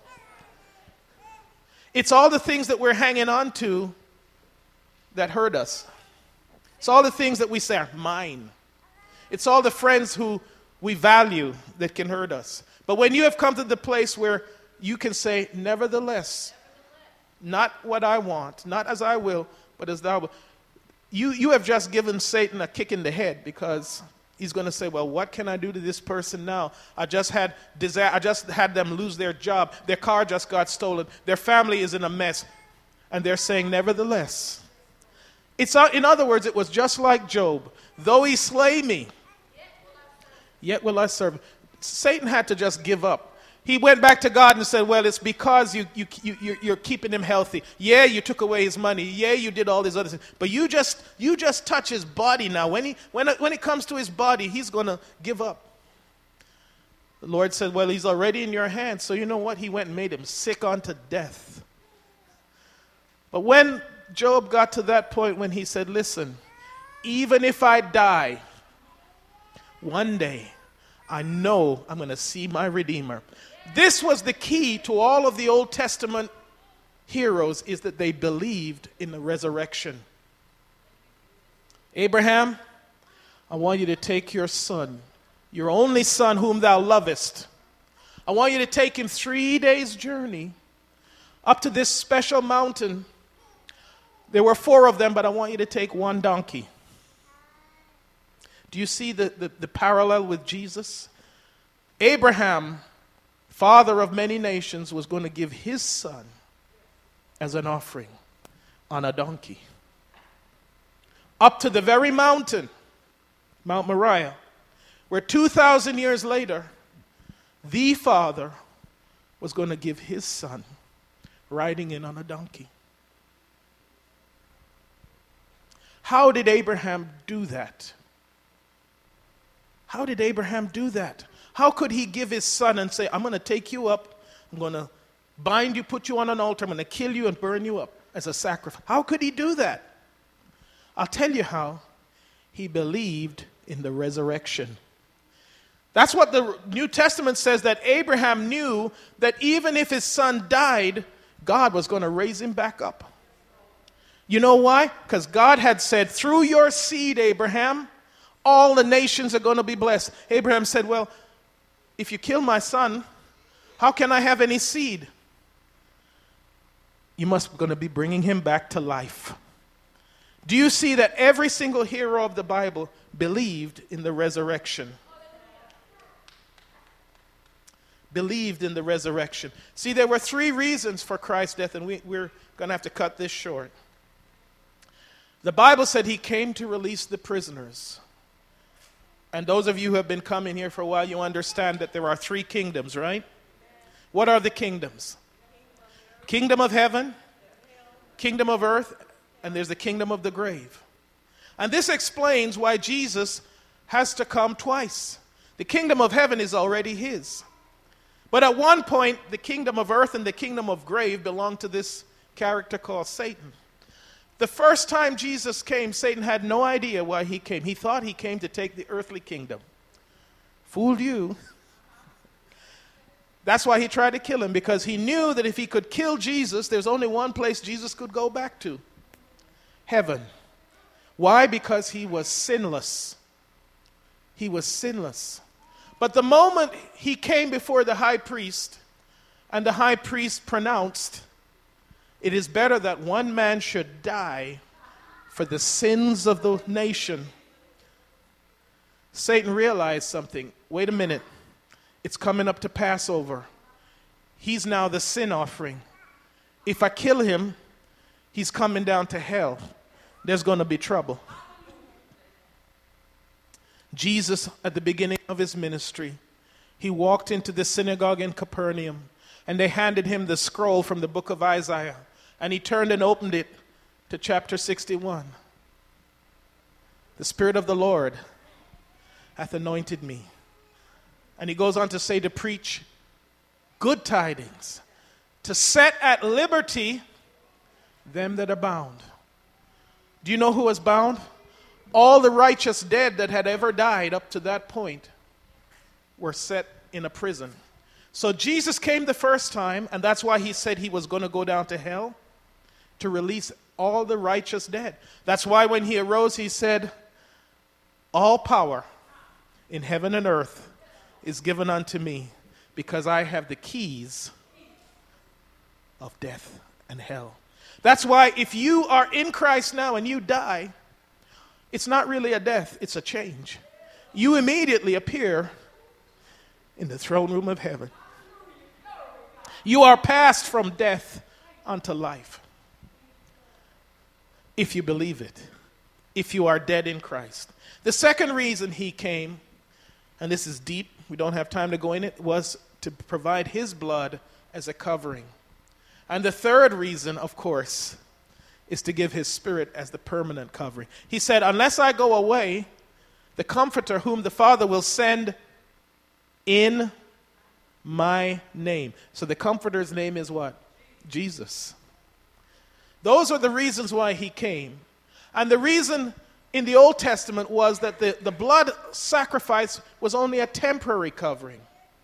[SPEAKER 1] It's all the things that we're hanging on to that hurt us. It's all the things that we say are mine. It's all the friends who we value that can hurt us. But when you have come to the place where you can say, nevertheless, not what I want, not as I will, but as thou wilt. You have just given Satan a kick in the head, because he's going to say, well, what can I do to this person now? I just had them lose their job. Their car just got stolen. Their family is in a mess. And they're saying, nevertheless. In other words, it was just like Job. Though he slay me, yet will I serve him. Satan had to just give up. He went back to God and said, well, it's because you're keeping him healthy. Yeah, you took away his money. Yeah, you did all these other things. But you just touch his body now. When it comes to his body, he's going to give up. The Lord said, well, he's already in your hands. So you know what? He went and made him sick unto death. But when Job got to that point when he said, listen, even if I die, one day I know I'm going to see my Redeemer. This was the key to all of the Old Testament heroes, is that they believed in the resurrection. Abraham, I want you to take your son, your only son whom thou lovest. I want you to take him 3 days' journey up to this special mountain. There were 4 of them, but I want you to take one donkey. Do you see the parallel with Jesus? Abraham, father of many nations, was going to give his son as an offering on a donkey. Up to the very mountain, Mount Moriah, where 2,000 years later, the father was going to give his son riding in on a donkey. How did Abraham do that? How did Abraham do that? How could he give his son and say, I'm going to take you up, I'm going to bind you, put you on an altar, I'm going to kill you and burn you up as a sacrifice? How could he do that? I'll tell you how. He believed in the resurrection. That's what the New Testament says, that Abraham knew that even if his son died, God was going to raise him back up. You know why? Because God had said, through your seed, Abraham, all the nations are going to be blessed. Abraham said, well, if you kill my son, how can I have any seed? You must be going to be bringing him back to life. Do you see that every single hero of the Bible believed in the resurrection? Believed in the resurrection. See, there were 3 reasons for Christ's death, and we're going to have to cut this short. The Bible said he came to release the prisoners. And those of you who have been coming here for a while, you understand that there are 3 kingdoms, right? What are the kingdoms? Kingdom of heaven, kingdom of earth, and there's the kingdom of the grave. And this explains why Jesus has to come twice. The kingdom of heaven is already his. But at one point, the kingdom of earth and the kingdom of grave belonged to this character called Satan. The first time Jesus came, Satan had no idea why he came. He thought he came to take the earthly kingdom. Fooled you. That's why he tried to kill him, because he knew that if he could kill Jesus, there's only one place Jesus could go back to. heaven. Why? Because he was sinless. He was sinless. But the moment he came before the high priest, and the high priest pronounced, "It is better that one man should die for the sins of the nation," Satan realized something. Wait a minute. It's coming up to Passover. He's now the sin offering. If I kill him, he's coming down to hell. There's going to be trouble. Jesus, at the beginning of his ministry, he walked into the synagogue in Capernaum, and they handed him the scroll from the book of Isaiah, and he turned and opened it to chapter 61. The Spirit of the Lord hath anointed me. And he goes on to say, to preach good tidings, to set at liberty them that are bound. Do you know who was bound? All the righteous dead that had ever died up to that point were set in a prison. So Jesus came the first time, and that's why he said he was going to go down to hell, to release all the righteous dead. That's why when he arose, he said, "All power in heaven and earth is given unto me, because I have the keys of death and hell." That's why if you are in Christ now and you die, it's not really a death, it's a change. You immediately appear in the throne room of heaven. You are passed from death unto life. If you believe it, if you are dead in Christ. The second reason he came, and this is deep, we don't have time to go in it, was to provide his blood as a covering. And the third reason, of course, is to give his Spirit as the permanent covering. He said, "Unless I go away, the Comforter whom the Father will send in my name." So the Comforter's name is what? Jesus. Those are the reasons why he came. And the reason in the Old Testament was that the blood sacrifice was only a temporary covering.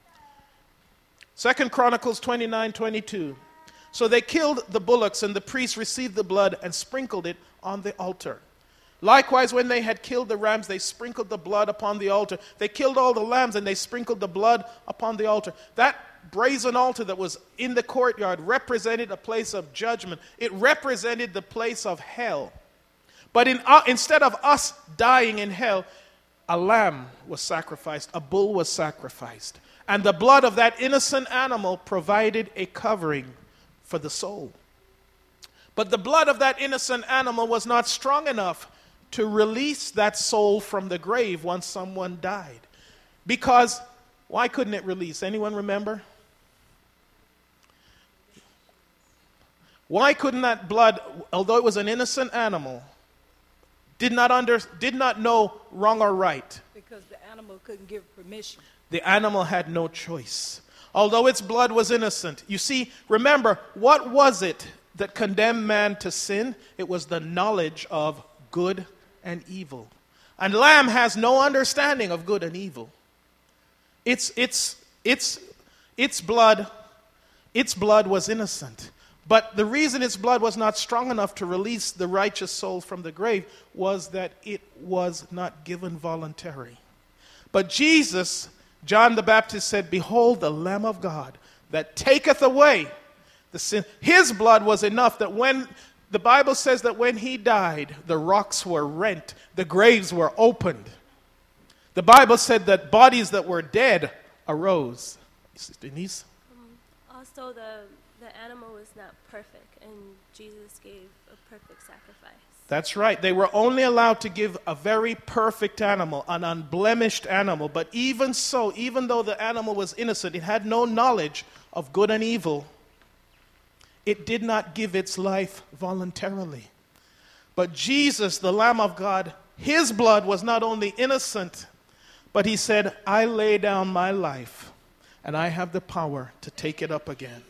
[SPEAKER 1] 2 Chronicles 29:22. So they killed the bullocks, and the priests received the blood and sprinkled it on the altar. Likewise, when they had killed the rams, they sprinkled the blood upon the altar. They killed all the lambs, and they sprinkled the blood upon the altar. That brazen altar that was in the courtyard represented a place of judgment. It represented the place of hell. But instead of us dying in hell, a lamb was sacrificed, a bull was sacrificed. And the blood of that innocent animal provided a covering for the soul. But the blood of that innocent animal was not strong enough to release that soul from the grave once someone died. Because, why couldn't it release? Anyone remember? Why couldn't that blood, although it was an innocent animal, did not know wrong or right?
[SPEAKER 5] Because the animal couldn't give permission.
[SPEAKER 1] The animal had no choice. Although its blood was innocent. You see, remember, what was it that condemned man to sin? It was the knowledge of good and evil. And lamb has no understanding of good and evil. Its blood was innocent. But the reason its blood was not strong enough to release the righteous soul from the grave was that it was not given voluntarily. But Jesus, John the Baptist said, "Behold the Lamb of God that taketh away the sin." His blood was enough that when, the Bible says that when he died, the rocks were rent, the graves were opened. The Bible said that bodies that were dead arose. Denise?
[SPEAKER 6] Also, the animal was not perfect, and Jesus gave a perfect sacrifice.
[SPEAKER 1] That's right. They were only allowed to give a very perfect animal, an unblemished animal. But even so, even though the animal was innocent, it had no knowledge of good and evil, it did not give its life voluntarily. But Jesus, the Lamb of God, his blood was not only innocent, but he said, "I lay down my life, and I have the power to take it up again."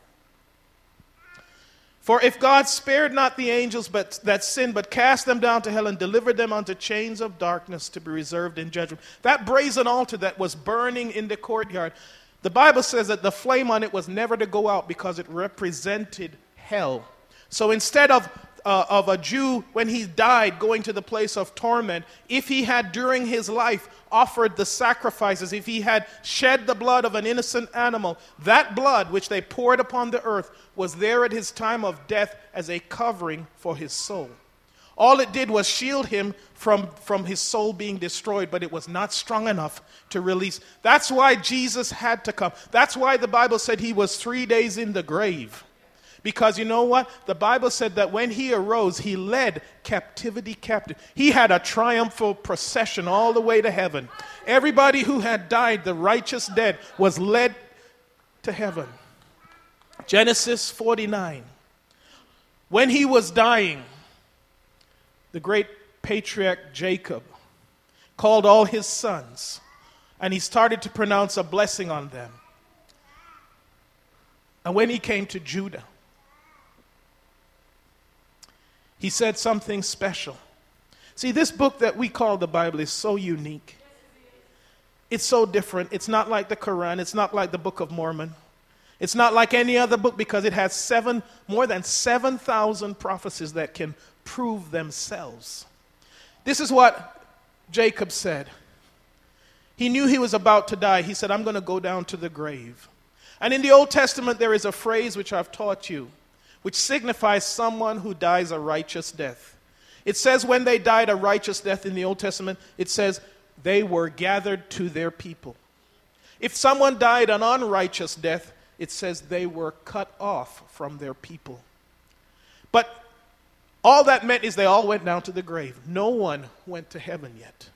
[SPEAKER 1] For if God spared not the angels that sinned, but cast them down to hell and delivered them unto chains of darkness to be reserved in judgment. That brazen altar that was burning in the courtyard, the Bible says that the flame on it was never to go out because it represented hell. So instead of of a Jew when he died going to the place of torment, if he had during his life offered the sacrifices, if he had shed the blood of an innocent animal, that blood which they poured upon the earth was there at his time of death as a covering for his soul. All it did was shield him from his soul being destroyed, but it was not strong enough to release. That's why Jesus had to come. That's why the Bible said he was 3 days in the grave. Because you know what? The Bible said that when he arose, he led captivity captive. He had a triumphal procession all the way to heaven. Everybody who had died, the righteous dead, was led to heaven. Genesis 49. When he was dying, the great patriarch Jacob called all his sons, and he started to pronounce a blessing on them. And when he came to Judah, he said something special. See, this book that we call the Bible is so unique. It's so different. It's not like the Quran. It's not like the Book of Mormon. It's not like any other book because it has more than 7,000 prophecies that can prove themselves. This is what Jacob said. He knew he was about to die. He said, I'm going to go down to the grave. And in the Old Testament, there is a phrase which I've taught you, which signifies someone who dies a righteous death. It says when they died a righteous death in the Old Testament, it says they were gathered to their people. If someone died an unrighteous death, it says they were cut off from their people. But all that meant is they all went down to the grave. No one went to heaven yet.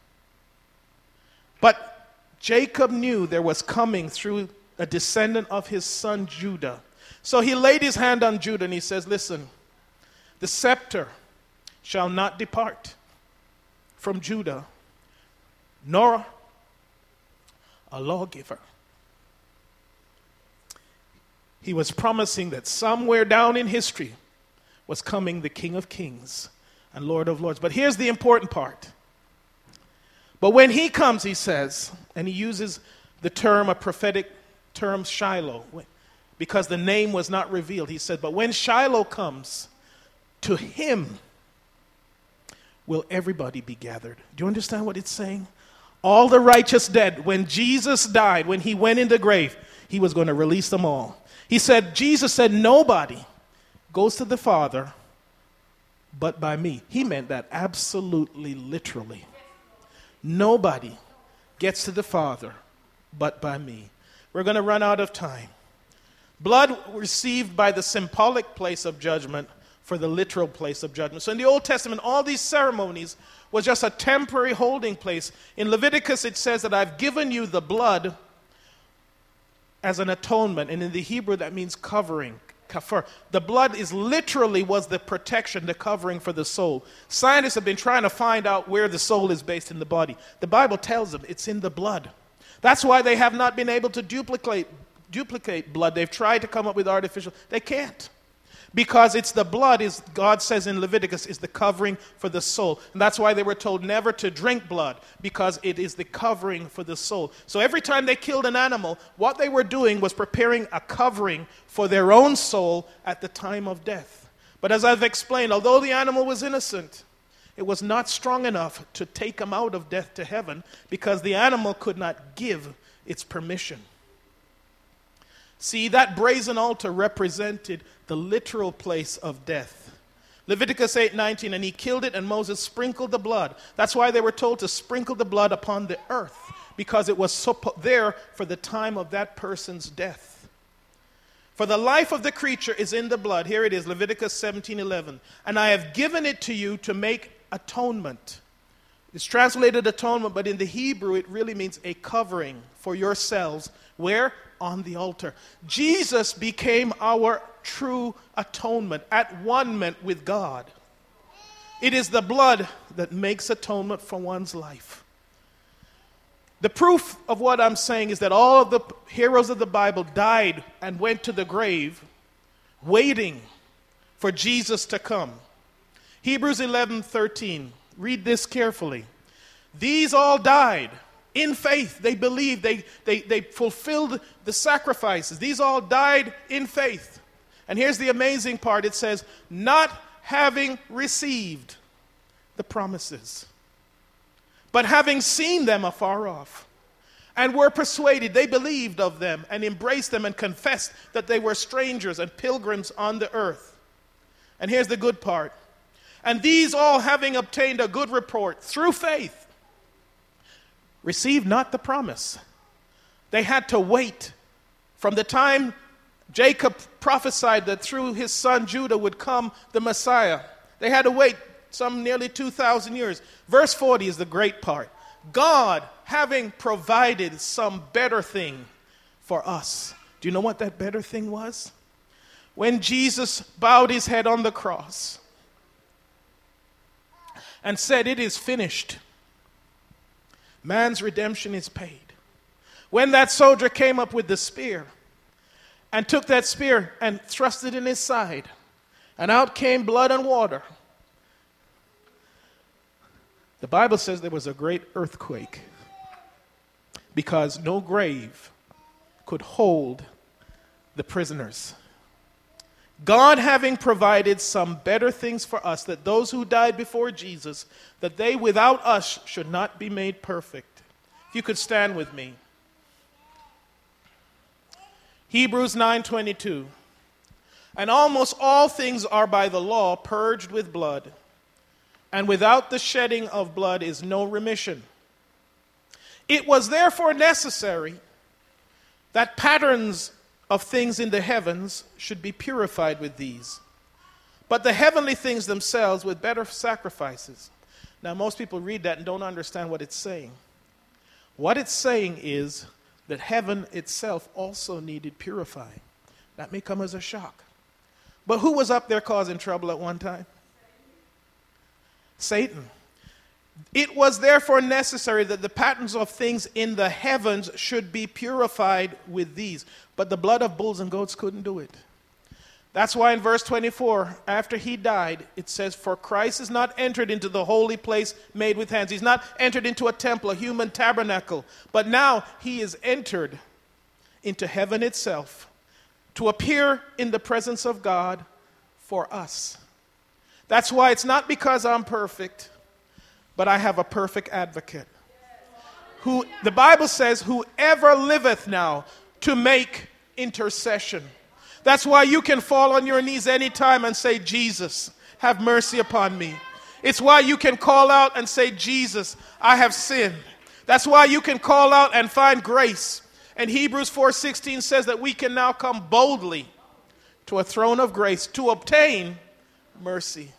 [SPEAKER 1] But Jacob knew there was coming through a descendant of his son Judah. So he laid his hand on Judah and he says, listen, the scepter shall not depart from Judah, nor a lawgiver. He was promising that somewhere down in history was coming the King of Kings and Lord of Lords. But here's the important part. But when he comes, he says, and he uses the term, a prophetic term, Shiloh, because the name was not revealed. He said, but when Shiloh comes, to him will everybody be gathered. Do you understand what it's saying? All the righteous dead, when Jesus died, when he went in the grave, he was going to release them all. Jesus said, nobody goes to the Father but by me. He meant that absolutely literally. Nobody gets to the Father but by me. We're going to run out of time. Blood received by the symbolic place of judgment for the literal place of judgment. So in the Old Testament, all these ceremonies was just a temporary holding place. In Leviticus, it says that I've given you the blood as an atonement. And in the Hebrew, that means covering, kafar. The blood was the protection, the covering for the soul. Scientists have been trying to find out where the soul is based in the body. The Bible tells them it's in the blood. That's why they have not been able to duplicate blood. They've tried to come up with artificial. They can't. Because it's the blood, God says in Leviticus, is the covering for the soul. And that's why they were told never to drink blood, because it is the covering for the soul. So every time they killed an animal, what they were doing was preparing a covering for their own soul at the time of death. But as I've explained, although the animal was innocent, it was not strong enough to take him out of death to heaven, because the animal could not give its permission. See, that brazen altar represented the literal place of death. Leviticus 8:19, and he killed it, and Moses sprinkled the blood. That's why they were told to sprinkle the blood upon the earth, because it was there for the time of that person's death. For the life of the creature is in the blood. Here it is, Leviticus 17:11. And I have given it to you to make atonement. It's translated atonement, but in the Hebrew it really means a covering for yourselves. Where? On the altar. Jesus became our true atonement, at one with God. It is the blood that makes atonement for one's life. The proof of what I'm saying is that all of the heroes of the Bible died and went to the grave waiting for Jesus to come. Hebrews 11:13. Read this carefully. These all died in faith. They believed. They fulfilled the sacrifices. These all died in faith. And here's the amazing part. It says, not having received the promises, but having seen them afar off, and were persuaded, they believed of them, and embraced them, and confessed that they were strangers and pilgrims on the earth. And here's the good part. And these all, having obtained a good report through faith, received not the promise. They had to wait from the time Jacob prophesied that through his son Judah would come the Messiah. They had to wait some nearly 2,000 years. Verse 40 is the great part. God having provided some better thing for us. Do you know what that better thing was? When Jesus bowed his head on the cross and said, "It is finished," man's redemption is paid. When that soldier came up with the spear and took that spear and thrust it in his side, and out came blood and water, the Bible says there was a great earthquake because no grave could hold the prisoners. God having provided some better things for us, that those who died before Jesus, that they without us should not be made perfect. If you could stand with me. Hebrews 9:22. And almost all things are by the law purged with blood, and without the shedding of blood is no remission. It was therefore necessary that patterns of things in the heavens should be purified with these, but the heavenly things themselves with better sacrifices. Now, most people read that and don't understand what it's saying. What it's saying is that heaven itself also needed purifying. That may come as a shock. But who was up there causing trouble at one time? Satan. It was therefore necessary that the patterns of things in the heavens should be purified with these. But the blood of bulls and goats couldn't do it. That's why in verse 24, after he died, it says, "For Christ is not entered into the holy place made with hands." He's not entered into a temple, a human tabernacle. But now he is entered into heaven itself to appear in the presence of God for us. That's why it's not because I'm perfect, but I have a perfect advocate. Who, the Bible says, whoever liveth now to make intercession. That's why you can fall on your knees anytime and say, "Jesus, have mercy upon me." It's why you can call out and say, "Jesus, I have sinned." That's why you can call out and find grace. And Hebrews 4:16 says that we can now come boldly to a throne of grace to obtain mercy.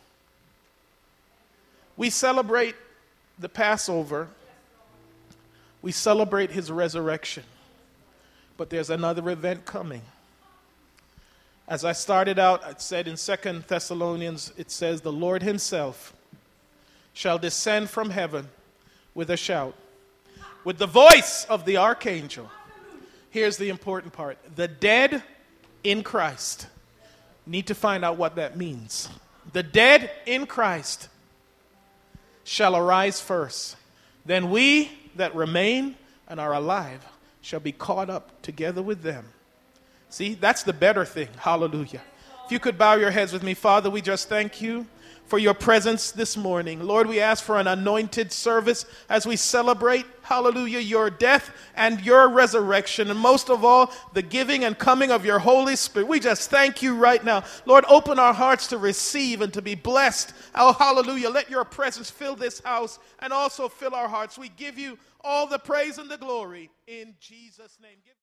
[SPEAKER 1] We celebrate the Passover. We celebrate his resurrection. But there's another event coming. As I started out, I said in 2 Thessalonians, it says, "The Lord himself shall descend from heaven with a shout, with the voice of the archangel." Here's the important part. The dead in Christ need to find out what that means. The dead in Christ shall arise first. Then we that remain and are alive shall be caught up together with them. See, that's the better thing. Hallelujah. If you could bow your heads with me. Father, we just thank you for your presence this morning. Lord, we ask for an anointed service as we celebrate, hallelujah, your death and your resurrection. And most of all, the giving and coming of your Holy Spirit. We just thank you right now. Lord, open our hearts to receive and to be blessed. Oh, hallelujah. Let your presence fill this house and also fill our hearts. We give you all the praise and the glory in Jesus' name.